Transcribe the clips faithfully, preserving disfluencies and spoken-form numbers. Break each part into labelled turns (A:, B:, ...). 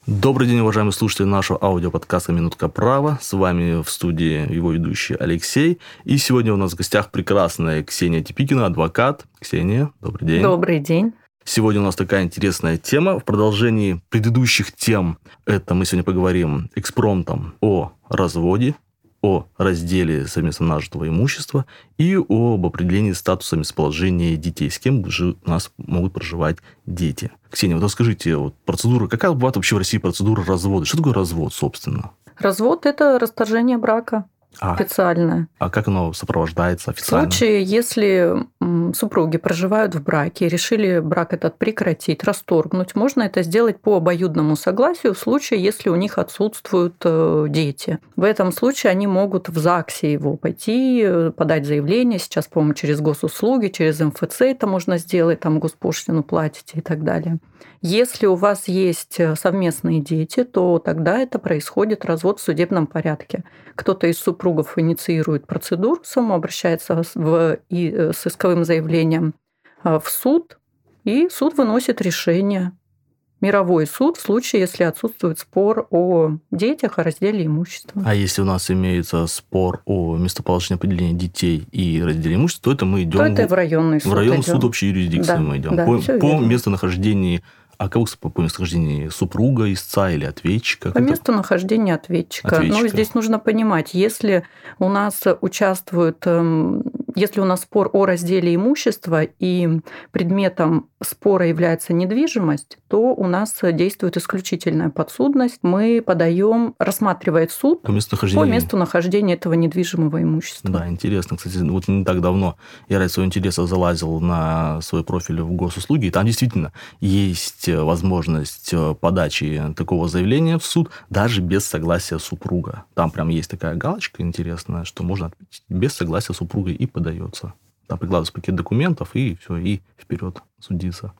A: Добрый день, уважаемые слушатели нашего аудиоподкаста «Минутка права». С вами в студии его ведущий Алексей. И сегодня у нас в гостях прекрасная Ксения Типикина, адвокат. Ксения, добрый день.
B: Добрый день.
A: Сегодня у нас такая интересная тема. В продолжении предыдущих тем это мы сегодня поговорим экспромтом о разводе, о разделе совместно нажитого имущества и об определении статуса местоположения детей, с кем же у нас могут проживать дети. Ксения, вот расскажите, вот процедура, какая бывает вообще в России процедура развода? Что такое развод, собственно?
B: Развод – это расторжение брака.
A: А,
B: официальное.
A: А как оно сопровождается официально?
B: В случае, если супруги проживают в браке и решили брак этот прекратить, расторгнуть, можно это сделать по обоюдному согласию в случае, если у них отсутствуют дети. В этом случае они могут в ЗАГСе его пойти, подать заявление. Сейчас, по-моему, через госуслуги, через эм эф цэ это можно сделать, там госпошлину платите и так далее. Если у вас есть совместные дети, то тогда это происходит развод в судебном порядке. Кто-то из супругов инициирует процедуру, сам обращается в, и, с исковым заявлением в суд, и суд выносит решение. Мировой суд в случае, если отсутствует спор о детях, о разделе имущества.
A: А если у нас имеется спор о местоположении определения детей и разделе имущества, то это мы идем
B: то это в районный суд.
A: В районный
B: идем.
A: суд общей юрисдикции
B: да,
A: мы идем.
B: Да,
A: по по
B: верно.
A: местонахождению. А кого по местонахождению супруга, истца или ответчика?
B: По местонахождению ответчика.
A: ответчика.
B: Но здесь нужно понимать, если у нас участвуют, если у нас спор о разделе имущества и предметом спора является недвижимость, то у нас действует исключительная подсудность. Мы подаем, рассматривает суд
A: по местонахождению,
B: по месту нахождения этого недвижимого имущества.
A: Да, интересно. Кстати, вот не так давно я ради своего интереса залазил на свой профиль в госуслуги, и там действительно есть возможность подачи такого заявления в суд даже без согласия супруга. Там прям есть такая галочка интересная, что можно отметить без согласия супруга и подается. Там прикладывается пакет документов, и все, и вперед судиться.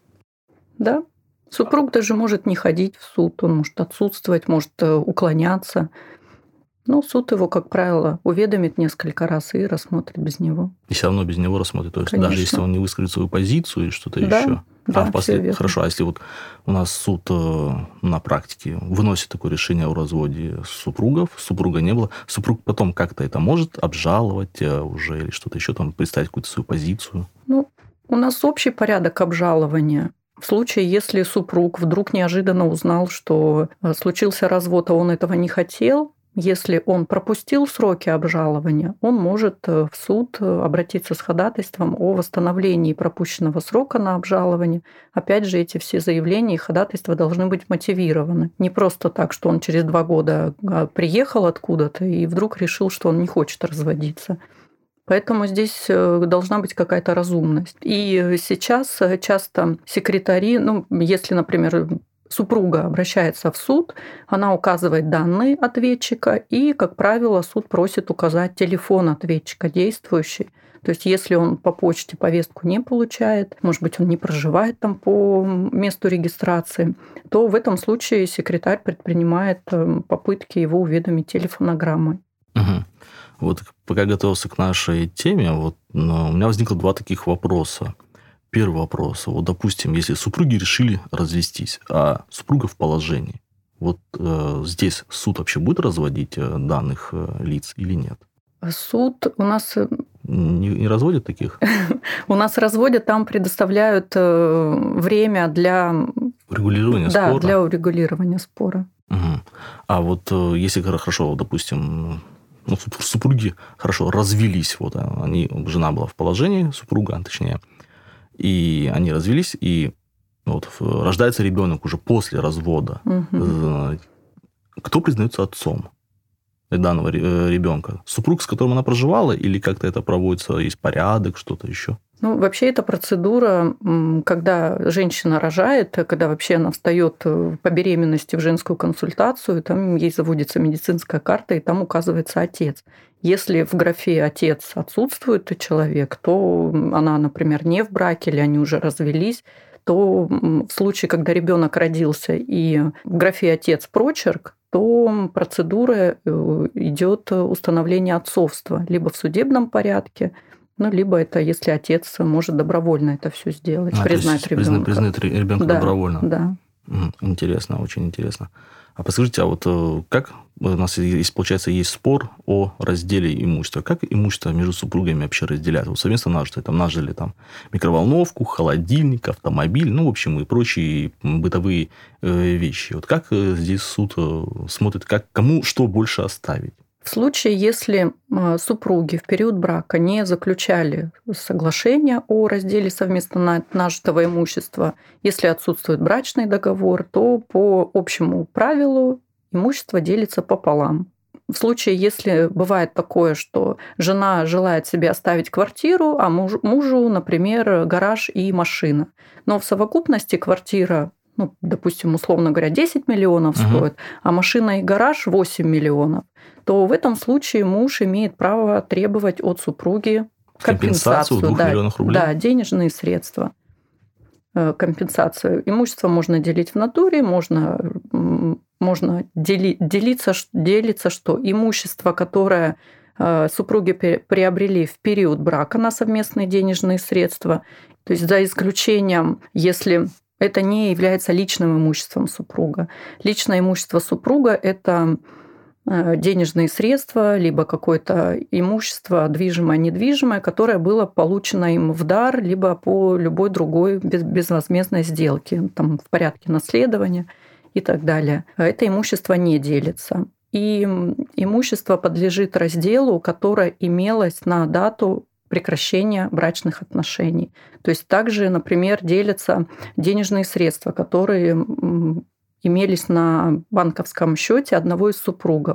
B: Да. Супруг даже может не ходить в суд, он может отсутствовать, может уклоняться. Но суд его, как правило, уведомит несколько раз и рассмотрит без него.
A: И все равно без него рассмотрит. То есть
B: Конечно.
A: даже если он не выскажет свою позицию или что-то
B: да,
A: еще.
B: Да,
A: а в послед...
B: верно.
A: Хорошо, а если вот у нас суд на практике выносит такое решение о разводе супругов, супруга не было, супруг потом как-то это может обжаловать уже или что-то еще, там представить какую-то свою позицию?
B: Ну, у нас общий порядок обжалования. В случае, если супруг вдруг неожиданно узнал, что случился развод, а он этого не хотел, если он пропустил сроки обжалования, он может в суд обратиться с ходатайством о восстановлении пропущенного срока на обжалование. Опять же, эти все заявления и ходатайства должны быть мотивированы. Не просто так, что он через два года приехал откуда-то и вдруг решил, что он не хочет разводиться. Поэтому здесь должна быть какая-то разумность. И сейчас часто секретари, ну, если, например, супруга обращается в суд, она указывает данные ответчика, и, как правило, суд просит указать телефон ответчика действующий. То есть, если он по почте повестку не получает, может быть, он не проживает там по месту регистрации, то в этом случае секретарь предпринимает попытки его уведомить телефонограммой.
A: Угу. Вот пока готовился к нашей теме, вот, ну, у меня возникло два таких вопроса. Первый вопрос. Вот, допустим, если супруги решили развестись, а супруга в положении, вот э, здесь суд вообще будет разводить данных э, лиц или нет?
B: Суд у нас...
A: Не, не разводят таких?
B: У нас разводят, там предоставляют время для...
A: Урегулирования
B: да,
A: спора?
B: Да, для урегулирования спора.
A: Угу. А вот если хорошо, допустим... Ну, супруги хорошо развелись, вот они, жена была в положении, супруга, точнее, и они развелись, и вот рождается ребенок уже после развода. Угу. Кто признается отцом данного ребенка? Супруг, с которым она проживала, или как-то это проводится, есть порядок, что-то еще?
B: Ну, вообще, эта процедура, когда женщина рожает, когда вообще она встает по беременности в женскую консультацию, там ей заводится медицинская карта, и там указывается отец. Если в графе «отец» отсутствует человек, то она, например, не в браке, или они уже развелись, то в случае, когда ребенок родился и в графе «отец» прочерк, то процедура идет установление отцовства либо в судебном порядке, ну, либо это если отец может добровольно это все сделать,
A: а,
B: признать ребенка.
A: Признать ребенка
B: да,
A: добровольно.
B: Да.
A: Интересно, очень интересно. А подскажите, а вот как у нас, есть, получается, есть спор о разделе имущества. Как имущество между супругами вообще разделяют? Вот совместно нажитое. Там нажили там, микроволновку, холодильник, автомобиль, ну, в общем, и прочие бытовые вещи. Вот как здесь суд смотрит, как, кому что больше оставить?
B: В случае, если супруги в период брака не заключали соглашение о разделе совместно нажитого имущества, если отсутствует брачный договор, то по общему правилу имущество делится пополам. В случае, если бывает такое, что жена желает себе оставить квартиру, а муж, мужу, например, гараж и машина, но в совокупности квартира, ну, допустим, условно говоря, десять миллионов угу. стоит, а машина и гараж восемь миллионов, то в этом случае муж имеет право требовать от супруги компенсацию,
A: компенсацию двух
B: да,
A: миллионов рублей.
B: Да, денежные средства. Компенсацию. Имущество можно делить в натуре, можно, можно дели, делиться, делиться, что имущество, которое супруги приобрели в период брака на совместные денежные средства, то есть за исключением, если это не является личным имуществом супруга. Личное имущество супруга – это денежные средства, либо какое-то имущество, движимое, недвижимое, которое было получено им в дар, либо по любой другой безвозмездной сделке, там, в порядке наследования и так далее. Это имущество не делится. И имущество подлежит разделу, которое имелось на дату прекращения брачных отношений. То есть также, например, делятся денежные средства, которые имелись на банковском счете одного из супругов.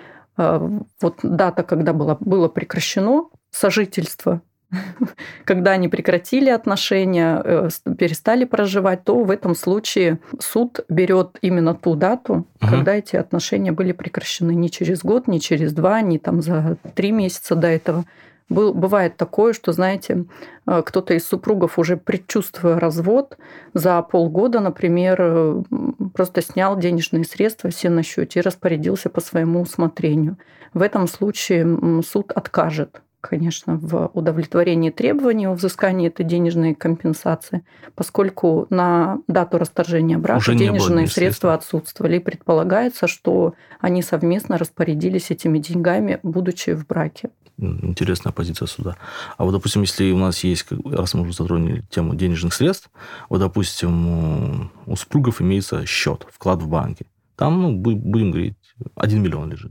B: Вот дата, когда было, было прекращено сожительство, когда они прекратили отношения, перестали проживать, то в этом случае суд берет именно ту дату, угу. когда эти отношения были прекращены. Не через год, не через два, не там за три месяца до этого. Был, бывает такое, что, знаете, кто-то из супругов, уже предчувствуя развод, за полгода, например, просто снял денежные средства все на счете и распорядился по своему усмотрению. В этом случае суд откажет, конечно, в удовлетворении требований о взыскании этой денежной компенсации, поскольку на дату расторжения брака уже денежные средства отсутствовали. И предполагается, что они совместно распорядились этими деньгами, будучи в браке.
A: Интересная позиция суда. А вот, допустим, если у нас есть, раз мы уже затронули тему денежных средств, вот, допустим, у супругов имеется счет, вклад в банке. Там, ну, будем говорить, один миллион лежит.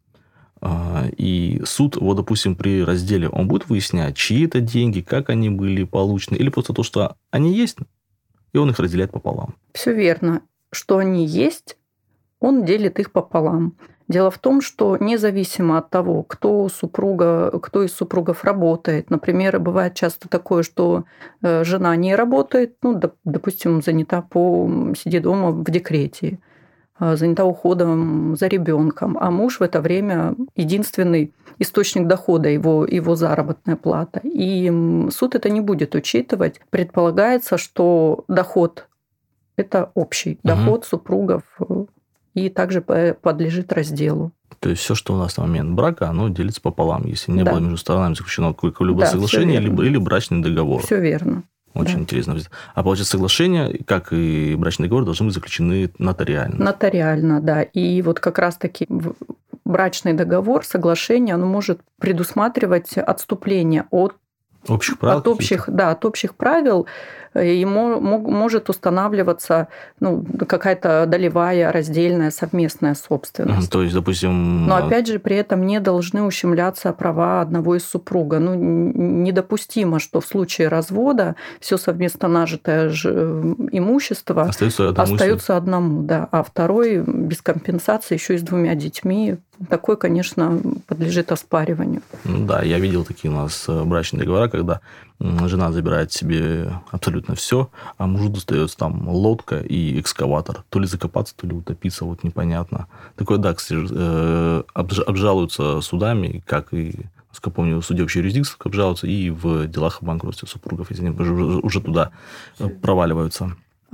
A: И суд, вот, допустим, при разделе, он будет выяснять, чьи это деньги, как они были получены, или просто то, что они есть, и он их разделяет пополам.
B: Все верно. Что они есть, он делит их пополам. Дело в том, что независимо от того, кто, супруга, кто из супругов работает, например, бывает часто такое, что жена не работает, ну, допустим, занята по сидит дома в декрете, занята уходом за ребенком, а муж в это время единственный источник дохода, его, его заработная плата. И суд это не будет учитывать. Предполагается, что доход – это общий угу. доход супругов, и также подлежит разделу.
A: То есть все, что у нас на момент брака, оно делится пополам, если не да. было между сторонами заключено какое-либо да, соглашение либо, или брачный договор.
B: Все верно.
A: Очень
B: да.
A: интересно. А получается, соглашения, как и брачный договор, должны быть заключены нотариально.
B: Нотариально, да. И вот как раз-таки брачный договор, соглашение, оно может предусматривать отступление от
A: Общих правил
B: от общих, да, от общих правил, и может устанавливаться ну, какая-то долевая, раздельная, совместная собственность.
A: То есть, допустим...
B: Но, опять же, при этом не должны ущемляться права одного из супруга. Ну, недопустимо, что в случае развода все совместно нажитое имущество остается одному, остается одному да, а второй без компенсации еще и с двумя детьми. Такой, конечно, подлежит оспариванию.
A: Ну, да, я видел такие у нас брачные договора, когда жена забирает себе абсолютно все, а мужу достается там лодка и экскаватор. То ли закопаться, то ли утопиться, вот непонятно. Такое, да, кстати, обжалуются судами, как и, насколько я помню, в суде общей юрисдикции обжалуются и в делах о банкротстве супругов, если они уже туда проваливаются.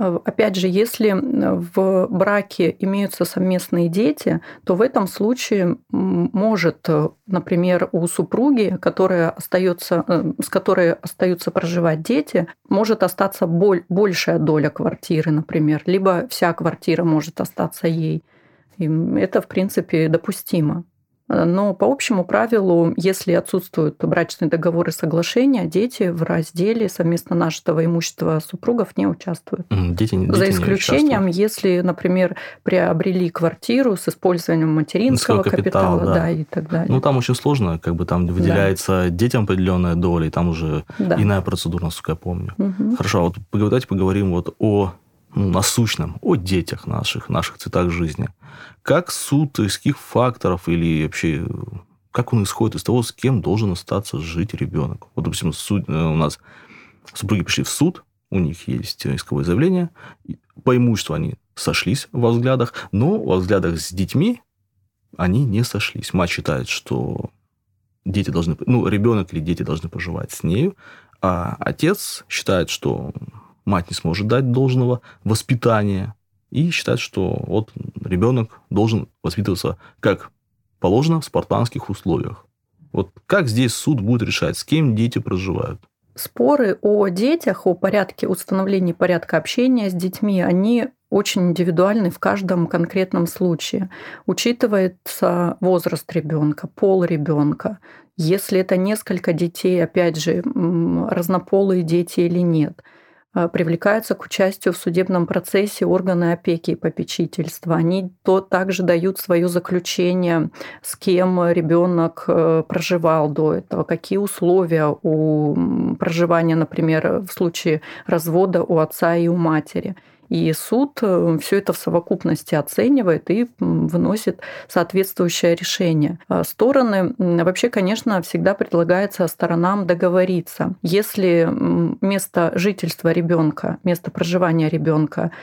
B: Опять же, если в браке имеются совместные дети, то в этом случае может, например, у супруги, которая остается, с которой остаются проживать дети, может остаться большая доля квартиры, например, либо вся квартира может остаться ей. И это, в принципе, допустимо. Но по общему правилу, если отсутствуют брачные договоры и соглашения, дети в разделе совместно нажитого имущества супругов не участвуют.
A: Дети, дети
B: За исключением, если, например, приобрели квартиру с использованием материнского капитала,
A: капитала, да.
B: Да, и так далее.
A: Ну, там очень сложно, как бы там выделяется да. детям определенная доля, и там уже
B: да.
A: иная процедура, насколько я помню.
B: Угу.
A: Хорошо, а вот давайте поговорим вот о ну, насущном, о детях наших, наших цветах жизни. Как суд, из каких факторов или вообще как он исходит из того, с кем должен остаться жить ребенок? Вот, допустим, суд, у нас супруги пришли в суд, у них есть исковое заявление, по имуществу они сошлись во взглядах, но во взглядах с детьми они не сошлись. Мать считает, что дети должны, ну, ребенок или дети должны проживать с нею, а отец считает, что мать не сможет дать должного воспитания и считает, что вот ребенок должен воспитываться как положено в спартанских условиях. Вот как здесь суд будет решать, с кем дети проживают?
B: Споры о детях, о порядке, установлении порядка общения с детьми, они очень индивидуальны в каждом конкретном случае. Учитывается возраст ребенка, пол ребенка. Если это несколько детей, опять же, разнополые дети или нет. Привлекаются к участию в судебном процессе органы опеки и попечительства. Они то также дают свое заключение, с кем ребенок проживал до этого, какие условия у проживания, например, в случае развода у отца и у матери. И суд все это в совокупности оценивает и выносит соответствующее решение. Стороны, вообще, конечно, всегда предлагается сторонам договориться. Если место жительства ребенка, место проживания ребенка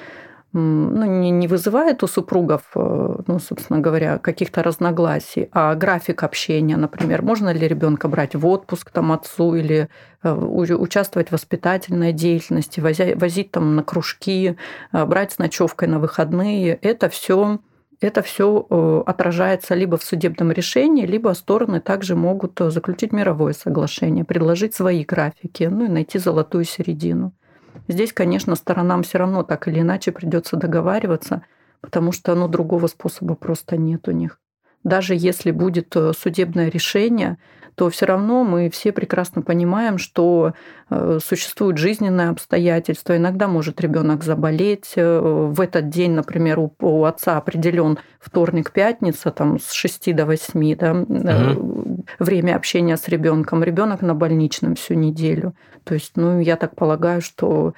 B: ну, не, не вызывает у супругов, ну, собственно говоря, каких-то разногласий, а график общения, например, можно ли ребенка брать в отпуск там, отцу или участвовать в воспитательной деятельности, возить, возить там на кружки, брать с ночевкой на выходные, это все это все отражается либо в судебном решении, либо стороны также могут заключить мировое соглашение, предложить свои графики, ну и найти золотую середину. Здесь, конечно, сторонам все равно так или иначе придется договариваться, потому что ну, другого способа просто нет у них. Даже если будет судебное решение, то все равно мы все прекрасно понимаем, что существуют жизненные обстоятельства. Иногда может ребенок заболеть. В этот день, например, у отца определен вторник-пятница, там, с шести до восьми, да, угу. время общения с ребенком. Ребенок на больничном всю неделю. То есть, ну, я так полагаю, что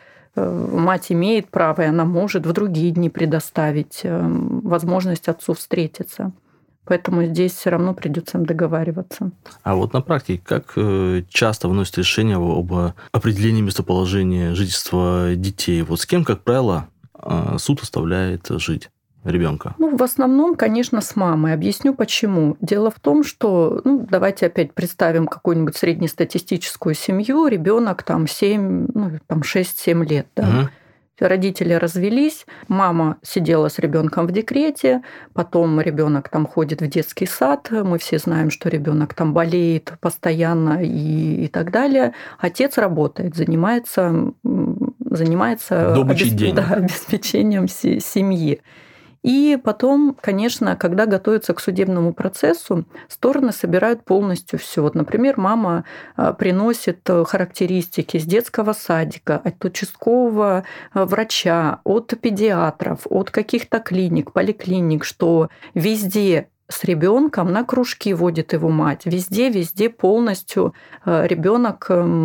B: мать имеет право, и она может в другие дни предоставить возможность отцу встретиться. Поэтому здесь все равно придется им договариваться.
A: А вот на практике, как часто выносят решение об определении местоположения жительства детей? Вот с кем, как правило, суд оставляет жить ребенка?
B: Ну, в основном, конечно, с мамой. Объясню почему. Дело в том, что, ну, давайте опять представим какую-нибудь среднестатистическую семью, ребенок там семь, ну, там шесть-семь лет, да. Угу. Родители развелись, мама сидела с ребенком в декрете, потом ребенок там ходит в детский сад, мы все знаем, что ребенок там болеет постоянно и, и так далее. Отец работает, занимается, занимается обесп... да, обеспечением семьи. И потом, конечно, когда готовятся к судебному процессу, стороны собирают полностью все. Вот, например, мама приносит характеристики с детского садика, от участкового врача, от педиатров, от каких-то клиник, поликлиник, что везде с ребенком на кружки водит его мать. Везде, везде полностью ребенок,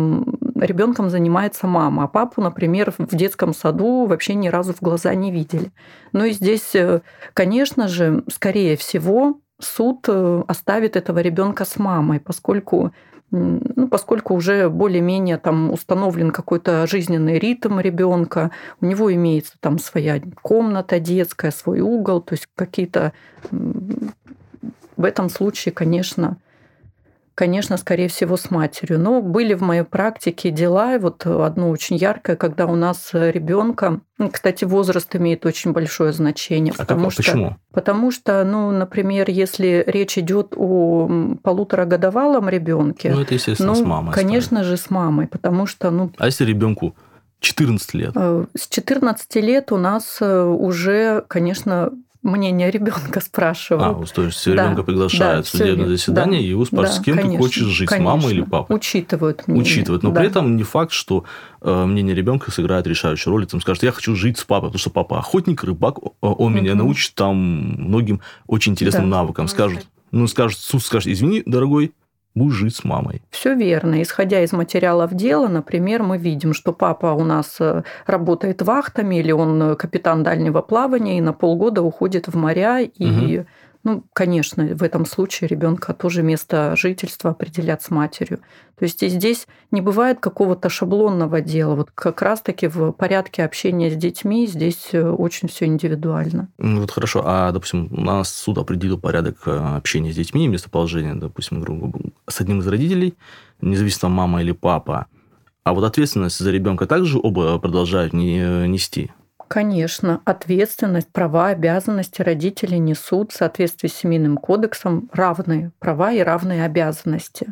B: ребенком занимается мама. А папу, например, в детском саду вообще ни разу в глаза не видели. Ну и здесь, конечно же, скорее всего, суд оставит этого ребенка с мамой, поскольку ну, поскольку уже более-менее там установлен какой-то жизненный ритм ребенка, у него имеется там своя комната детская, свой угол, то есть какие-то в этом случае, конечно, Конечно, скорее всего, с матерью. Но были в моей практике дела, и вот одно очень яркое, когда у нас ребенка, кстати, возраст имеет очень большое значение.
A: А потому как, что, почему?
B: Потому что, ну, например, если речь идет о полуторагодовалом ребенке,
A: ну, это, естественно,
B: ну,
A: с мамой.
B: Конечно
A: оставить.
B: же, с мамой, потому что, ну...
A: А если ребенку четырнадцать лет?
B: С четырнадцати лет у нас уже, конечно, мнение ребенка спрашивают.
A: А, то есть ребенка да, приглашают да, в судебное заседание, да, и его спрашивают, да, с кем
B: конечно,
A: ты хочешь жить,
B: конечно.
A: с мамой или папой?
B: Учитывают мнение.
A: Учитывают. Но да. при этом не факт, что мнение ребенка сыграет решающую роль. И там скажет, я хочу жить с папой, потому что папа охотник, рыбак, он меня угу. научит там многим очень интересным да. навыкам. Скажут, ну, скажет, суд скажет, извини, дорогой, будешь жить с мамой.
B: Все верно. Исходя из материалов дела, например, мы видим, что папа у нас работает вахтами, или он капитан дальнего плавания, и на полгода уходит в моря, и, угу. ну, конечно, в этом случае ребенка тоже место жительства определят с матерью. То есть и здесь не бывает какого-то шаблонного дела. Вот как раз-таки в порядке общения с детьми здесь очень все индивидуально.
A: Ну, вот хорошо. А, допустим, у нас суд определил порядок общения с детьми, местоположение, допустим, с одним из родителей, независимо, мама или папа. А вот ответственность за ребенка также оба продолжают нести?
B: Конечно, ответственность, права, обязанности родителей несут в соответствии с Семейным кодексом равные права и равные обязанности.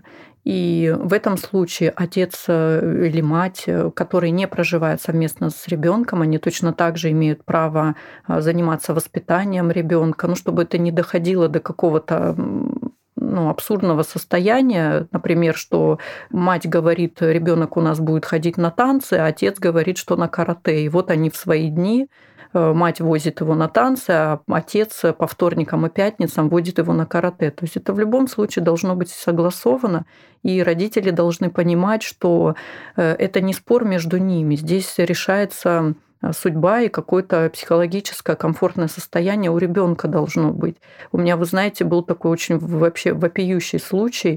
B: И в этом случае отец или мать, которые не проживают совместно с ребенком, они точно так же имеют право заниматься воспитанием ребенка, ну, чтобы это не доходило до какого-то ну, абсурдного состояния, например, что мать говорит, ребенок у нас будет ходить на танцы, а отец говорит, что на карате. И вот они в свои дни, мать возит его на танцы, а отец по вторникам и пятницам водит его на карате. То есть это в любом случае должно быть согласовано, и родители должны понимать, что это не спор между ними. Здесь решается судьба и какое-то психологическое комфортное состояние у ребенка должно быть. У меня, вы знаете, был такой очень вообще вопиющий случай,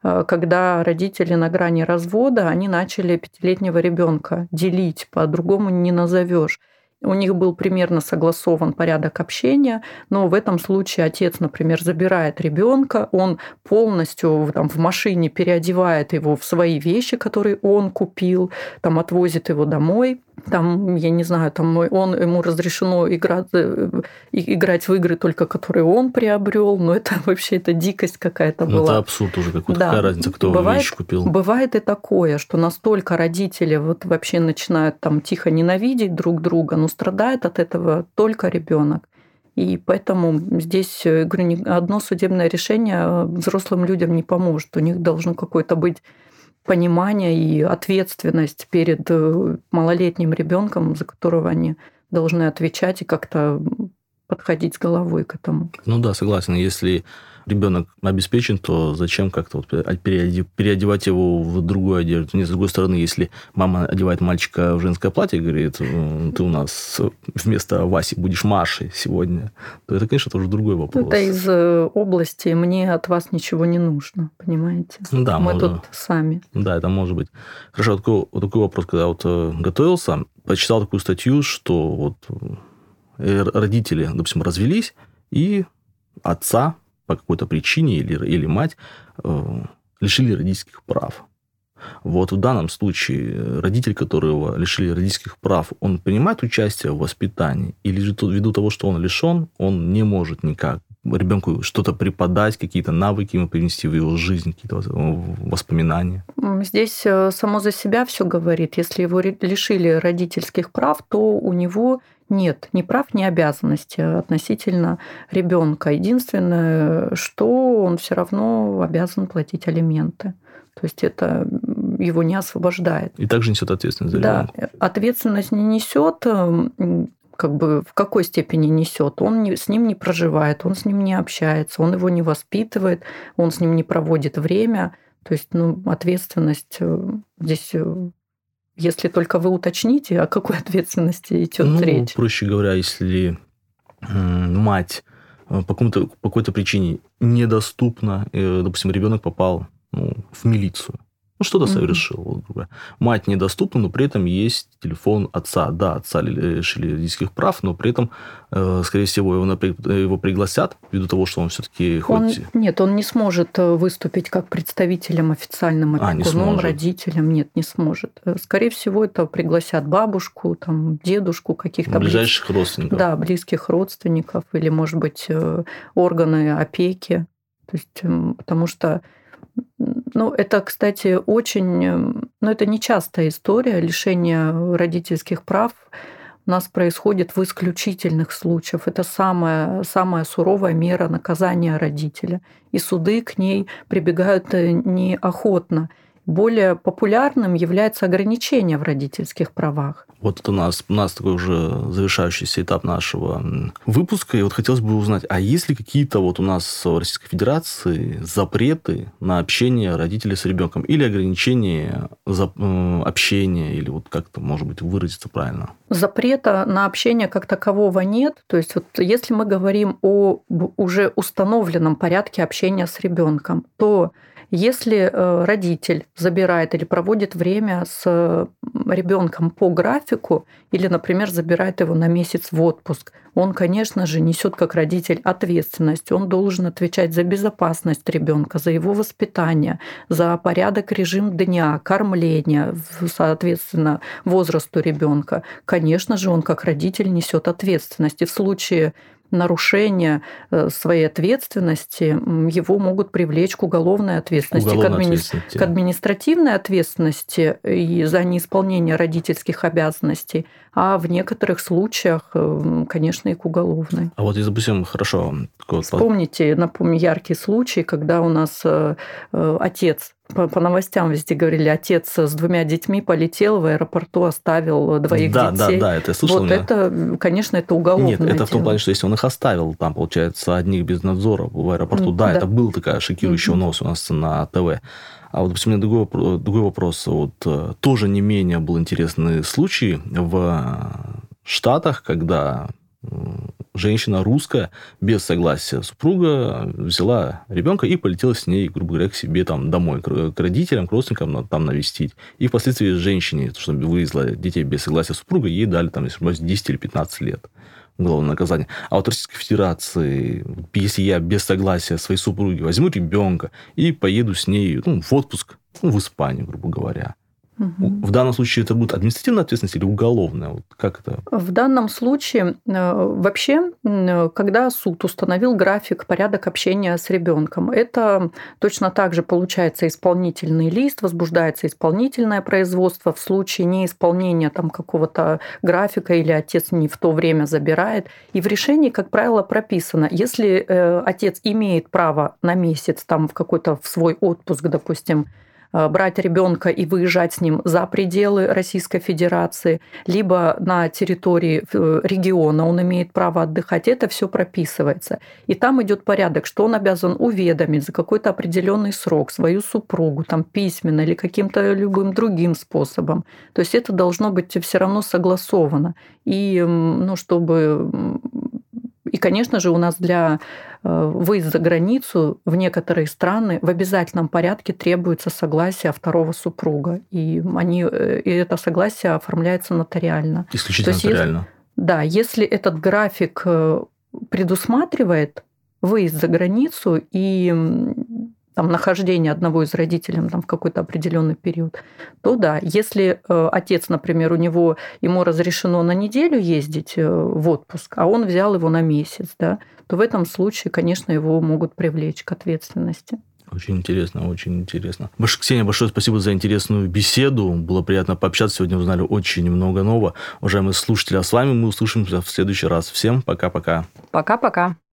B: когда родители на грани развода, они начали пятилетнего ребенка делить, по-другому не назовешь. У них был примерно согласован порядок общения, но в этом случае отец, например, забирает ребенка, он полностью там, в машине переодевает его в свои вещи, которые он купил, там, отвозит его домой. Там, я не знаю, там он, ему разрешено играть, играть в игры только, которые он приобрел, но это вообще это дикость какая-то была.
A: Ну, это абсурд уже какой-то, да. Какая разница, кто
B: бывает,
A: вещи купил.
B: Бывает и такое, что настолько родители вот вообще начинают там тихо ненавидеть друг друга, но страдает от этого только ребенок. И поэтому здесь, говорю, ни одно судебное решение взрослым людям не поможет. У них должно какое-то быть понимание и ответственность перед малолетним ребенком, за которого они должны отвечать и как-то подходить с головой к этому.
A: Ну да, согласен. Если ребенок обеспечен, то зачем как-то вот переодевать его в другую одежду? Нет, с другой стороны, если мама одевает мальчика в женское платье и говорит, ты у нас вместо Васи будешь Машей сегодня, то это, конечно, тоже другой вопрос.
B: Это из области «мне от вас ничего не нужно», понимаете?
A: Да,
B: мы
A: может,
B: тут сами.
A: Да, это может быть. Хорошо, такой, вот такой вопрос, когда вот готовился, прочитал такую статью, что вот родители, допустим, развелись, и отца по какой-то причине или, или мать э, лишили родительских прав. Вот в данном случае родитель, которого лишили родительских прав, он принимает участие в воспитании? Или же ввиду того, что он лишен, он не может никак ребенку что-то преподать, какие-то навыки ему принести в его жизнь, какие-то воспоминания?
B: Здесь само за себя все говорит. Если его лишили родительских прав, то у него нет ни прав, ни обязанностей относительно ребенка. Единственное, что он все равно обязан платить алименты. То есть это его не освобождает.
A: И также несет ответственность за ребенка.
B: Да, ответственность не несет. Как бы в какой степени несет? Он не, с ним не проживает, он с ним не общается, он его не воспитывает, он с ним не проводит время. То есть, ну, ответственность здесь. Если только вы уточните, о какой ответственности идет
A: ну,
B: речь.
A: Проще говоря, если мать по, какому-то, по какой-то причине недоступна, допустим, ребенок попал ну, в милицию. Ну, что-то mm-hmm. совершил. Мать недоступна, но при этом есть телефон отца. Да, отца лишили родительских прав, но при этом, скорее всего, его, его пригласят, ввиду того, что он все-таки хоть...
B: Он, нет, он не сможет выступить как представителем официальным опекуном, а, родителем. Нет, не сможет. Скорее всего, это пригласят бабушку, там, дедушку, каких-то...
A: Ближайших близ... родственников.
B: Да, близких родственников или, может быть, органы опеки. То есть, потому что ну, это, кстати, очень... Ну, это нечастая история. Лишение родительских прав у нас происходит в исключительных случаях. Это самая, самая суровая мера наказания родителя. И суды к ней прибегают неохотно. Более популярным является ограничение в родительских правах.
A: Вот это у нас, у нас такой уже завершающийся этап нашего выпуска. И вот хотелось бы узнать, а есть ли какие-то вот у нас в Российской Федерации запреты на общение родителей с ребенком или ограничение общения, или вот как-то, может быть, выразиться правильно?
B: Запрета на общение как такового нет. То есть вот если мы говорим о уже установленном порядке общения с ребенком, то если родитель забирает или проводит время с ребенком по графику, или, например, забирает его на месяц в отпуск, он, конечно же, несет как родитель ответственность. Он должен отвечать за безопасность ребенка, за его воспитание, за порядок, режим дня, кормление, соответственно, возрасту ребенка. Конечно же, он как родитель несет ответственность. И в случае нарушения своей ответственности его могут привлечь к уголовной ответственности,
A: уголовной
B: к, админи...
A: ответственности.
B: к административной ответственности и за неисполнение родительских обязанностей, а в некоторых случаях, конечно, и к уголовной.
A: А вот, допустим, хорошо...
B: Вспомните, напомню, яркий случай, когда у нас отец, по, по новостям везде говорили, отец с двумя детьми полетел в аэропорту, оставил двоих
A: да,
B: детей.
A: Да, да, это я слышал.
B: Вот это, конечно, это уголовное
A: Нет, это
B: дело.
A: в том плане, что если он их оставил, там, получается, одних без надзора в аэропорту, да, да. это была такая шокирующая mm-hmm. новость у нас на ТВ. А вот, допустим, у меня другой, другой вопрос. Вот тоже не менее был интересный случай в Штатах, когда женщина русская без согласия супруга взяла ребенка и полетела с ней, грубо говоря, к себе там домой, к родителям, к родственникам там навестить. И впоследствии женщине, чтобы вывезла детей без согласия супруга, ей дали там, если не десять или пятнадцать лет уголовное наказание. А вот в Российской Федерации, если я без согласия своей супруги возьму ребенка и поеду с ней ну, в отпуск, ну, в Испанию, грубо говоря, в данном случае это будет административная ответственность или уголовная? Вот как это?
B: В данном случае вообще, когда суд установил график, порядок общения с ребенком, это точно так же получается исполнительный лист, возбуждается исполнительное производство в случае неисполнения там какого-то графика или отец не в то время забирает. И в решении, как правило, прописано, если отец имеет право на месяц там в какой-то в свой отпуск, допустим, брать ребенка и выезжать с ним за пределы Российской Федерации, либо на территории региона он имеет право отдыхать, это все прописывается. И там идет порядок, что он обязан уведомить за какой-то определенный срок свою супругу, там, письменно или каким-то любым другим способом. То есть это должно быть все равно согласовано. И, ну, чтобы... И, конечно же, у нас для выезда за границу в некоторые страны в обязательном порядке требуется согласие второго супруга. И, они, и это согласие оформляется нотариально.
A: Исключительно
B: есть,
A: нотариально.
B: Если, да, если этот график предусматривает выезд за границу и там, нахождение одного из родителей там, в какой-то определенный период, то да, если э, отец, например, у него, ему разрешено на неделю ездить э, в отпуск, а он взял его на месяц, да, то в этом случае, конечно, его могут привлечь к ответственности.
A: Очень интересно, очень интересно. Ксения, большое спасибо за интересную беседу. Было приятно пообщаться. Сегодня узнали очень много нового. Уважаемые слушатели, а с вами мы услышимся в следующий раз. Всем пока-пока.
B: Пока-пока.